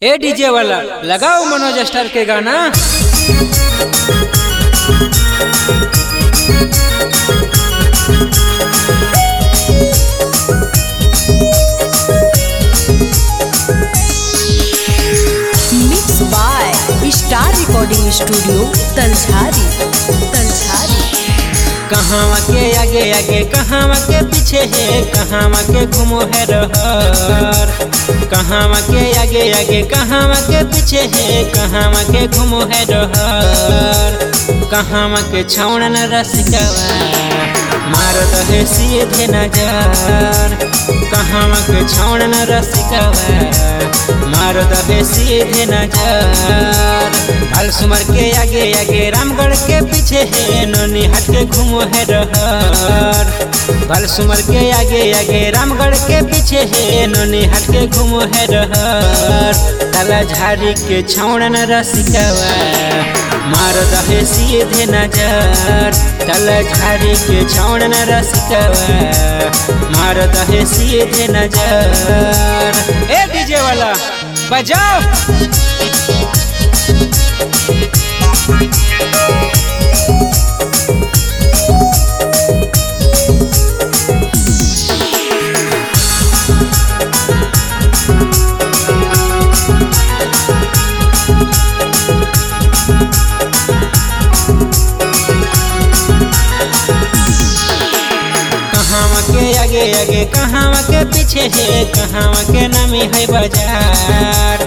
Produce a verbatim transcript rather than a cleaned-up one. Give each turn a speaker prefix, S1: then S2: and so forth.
S1: ए DJ वाला लगाओ Manoj star के गाना।
S2: Mix by star recording studio Talchhari Talchhari.
S1: कहाँ के आगे आगे कहाँ के पीछे है, कहाँ के घूमो है रहर। कहाँ के आगे आगे कहाँ के पीछे है, कहाँ के घूमो है रहर। कहाँ के छौड़न रसिकवा मारत है सीधे नजर। कहाँ के छौड़न रसिकवा मारत है सीधे नजर। अलसुमर के आगे आगे रामगढ़ के पीछे है, नोनी हट के घूमो है रहर। बलसुमर के आगे आगे रामगढ़ के पीछे है, नोनी हट के घूमो है रहर। तलछारी के छौड़न रसिकवा मारत है सीधे नजर। तलछारी के छौड़न रसिकवा मारत है सीधे नजर। ए डीजे वाला बजाओ। कहाँ के आगे आगे कहाँ के पीछे है, कहाँ के नामी है बाजार।